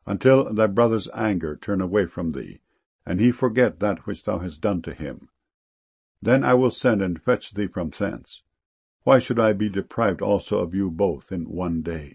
until thy brother's anger turn away from thee, and he forget that which thou hast done to him. Then I will send and fetch thee from thence. Why should I be deprived also of you both in one day?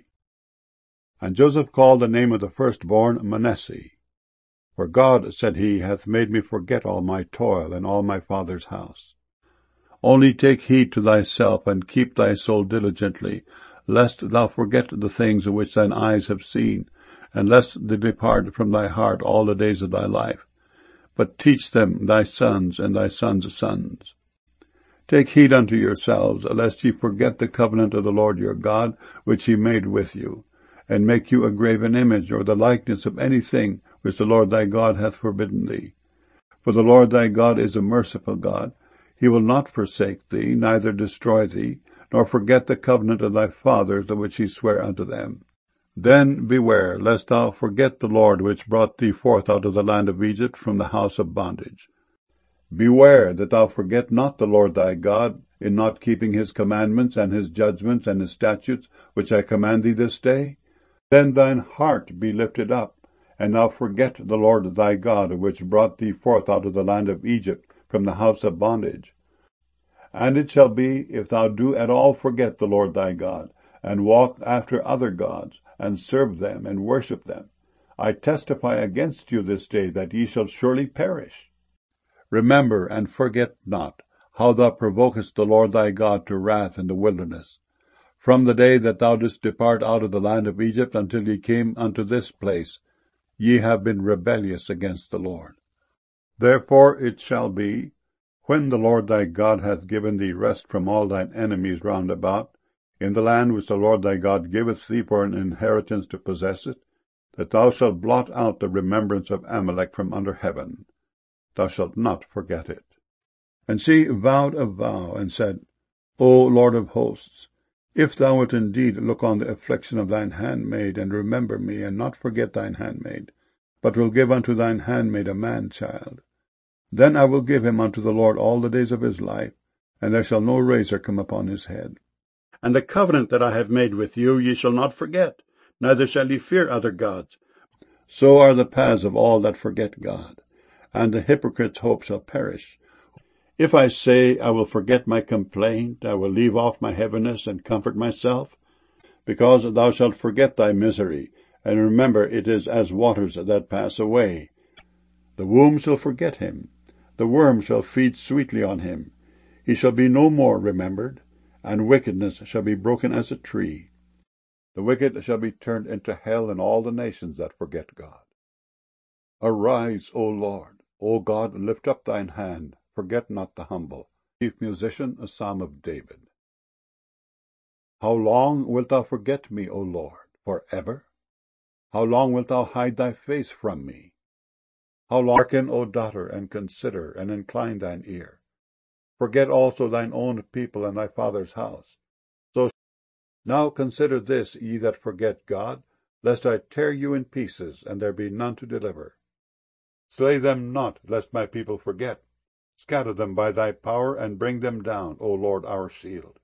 And Joseph called the name of the firstborn Manasseh. For God, said he, hath made me forget all my toil and all my father's house. Only take heed to thyself, and keep thy soul diligently, lest thou forget the things which thine eyes have seen, and lest they depart from thy heart all the days of thy life. But teach them thy sons and thy sons' sons. Take heed unto yourselves, lest ye forget the covenant of the Lord your God, which he made with you, and make you a graven image, or the likeness of anything which the Lord thy God hath forbidden thee. For the Lord thy God is a merciful God. He will not forsake thee, neither destroy thee, nor forget the covenant of thy fathers, the which he sware unto them. Then beware, lest thou forget the Lord which brought thee forth out of the land of Egypt from the house of bondage. Beware that thou forget not the Lord thy God, in not keeping his commandments and his judgments and his statutes, which I command thee this day. Then thine heart be lifted up, and thou forget the Lord thy God, which brought thee forth out of the land of Egypt from the house of bondage. And it shall be, if thou do at all forget the Lord thy God, and walk after other gods, and serve them, and worship them, I testify against you this day that ye shall surely perish. Remember and forget not how thou provokest the Lord thy God to wrath in the wilderness, from the day that thou didst depart out of the land of Egypt until ye came unto this place. Ye have been rebellious against the Lord. Therefore it shall be, when the Lord thy God hath given thee rest from all thine enemies round about, in the land which the Lord thy God giveth thee for an inheritance to possess it, that thou shalt blot out the remembrance of Amalek from under heaven. Thou shalt not forget it. And she vowed a vow, and said, O Lord of hosts, if thou wilt indeed look on the affliction of thine handmaid, and remember me, and not forget thine handmaid, but will give unto thine handmaid a man-child, then I will give him unto the Lord all the days of his life, and there shall no razor come upon his head. And the covenant that I have made with you ye shall not forget, neither shall ye fear other gods. So are the paths of all that forget God, and the hypocrite's hope shall perish. If I say, I will forget my complaint, I will leave off my heaviness, and comfort myself, because thou shalt forget thy misery, and remember it is as waters that pass away. The womb shall forget him, the worm shall feed sweetly on him. He shall be no more remembered, and wickedness shall be broken as a tree. The wicked shall be turned into hell, and all the nations that forget God. Arise, O Lord, O God, lift up thine hand, forget not the humble. Chief musician, a psalm of David. How long wilt thou forget me, O Lord, for ever? How long wilt thou hide thy face from me? How long? Hearken, O daughter, and consider, and incline thine ear. Forget also thine own people and thy father's house. So now consider this, ye that forget God, lest I tear you in pieces, and there be none to deliver. Slay them not, lest my people forget. Scatter them by thy power, and bring them down, O Lord our shield.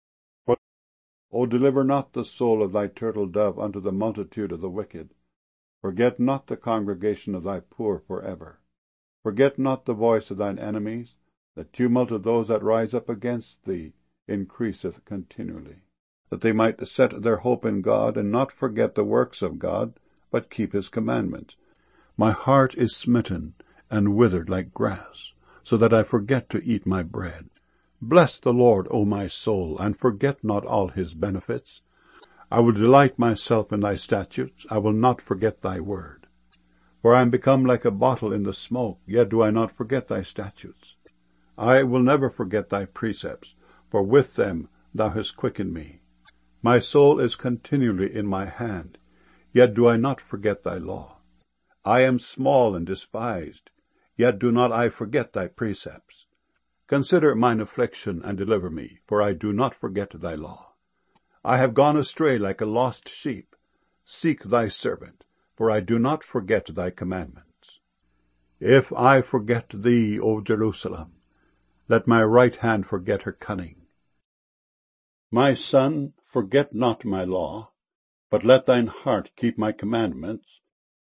O deliver not the soul of thy turtle dove unto the multitude of the wicked. Forget not the congregation of thy poor forever. Forget not the voice of thine enemies. The tumult of those that rise up against thee increaseth continually. That they might set their hope in God, and not forget the works of God, but keep his commandments. My heart is smitten and withered like grass, so that I forget to eat my bread. Bless the Lord, O my soul, and forget not all his benefits. I will delight myself in thy statutes, I will not forget thy word. For I am become like a bottle in the smoke, yet do I not forget thy statutes. I will never forget thy precepts, for with them thou hast quickened me. My soul is continually in my hand, yet do I not forget thy law. I am small and despised, yet do not I forget thy precepts. Consider mine affliction, and deliver me, for I do not forget thy law. I have gone astray like a lost sheep. Seek thy servant, for I do not forget thy commandments. If I forget thee, O Jerusalem, let my right hand forget her cunning. My son, forget not my law, but let thine heart keep my commandments,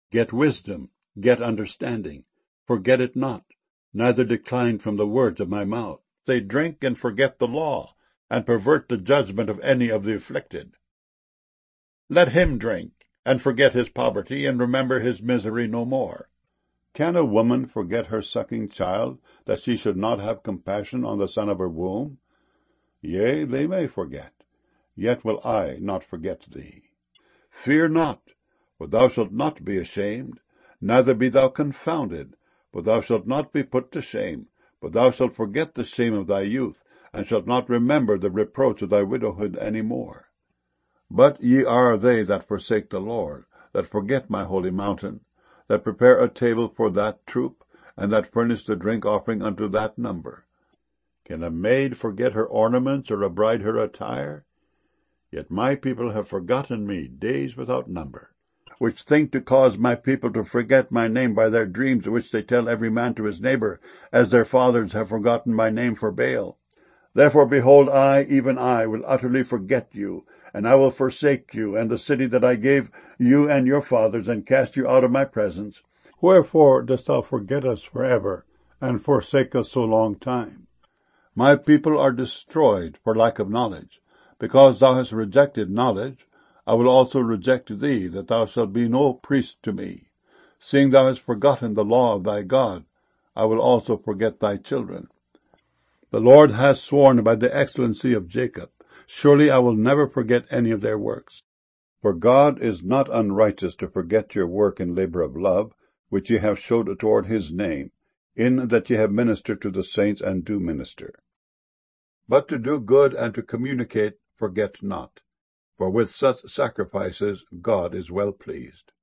Get wisdom, get understanding. Forget it not, neither decline from the words of my mouth. They drink and forget the law, and pervert the judgment of any of the afflicted. Let him drink, and forget his poverty, and remember his misery no more. Can a woman forget her sucking child, that she should not have compassion on the son of her womb? Yea, they may forget, yet will I not forget thee. Fear not, for thou shalt not be ashamed, neither be thou confounded, for thou shalt not be put to shame, but thou shalt forget the shame of thy youth, and shalt not remember the reproach of thy widowhood any more. But ye are they that forsake the Lord, that forget my holy mountain, that prepare a table for that troop, and that furnish the drink offering unto that number. Can a maid forget her ornaments, or a bride her attire? Yet my people have forgotten me days without number, which think to cause my people to forget my name by their dreams, which they tell every man to his neighbor, as their fathers have forgotten my name for Baal. Therefore, behold, I, even I, will utterly forget you, and I will forsake you, and the city that I gave you and your fathers, and cast you out of my presence. Wherefore dost thou forget us forever, and forsake us so long time? My people are destroyed for lack of knowledge. Because thou hast rejected knowledge, I will also reject thee, that thou shalt be no priest to me. Seeing thou hast forgotten the law of thy God, I will also forget thy children. The Lord hath sworn by the excellency of Jacob, surely I will never forget any of their works. For God is not unrighteous to forget your work and labor of love, which ye have showed toward his name, in that ye have ministered to the saints and do minister. But to do good and to communicate forget not, for with such sacrifices God is well pleased.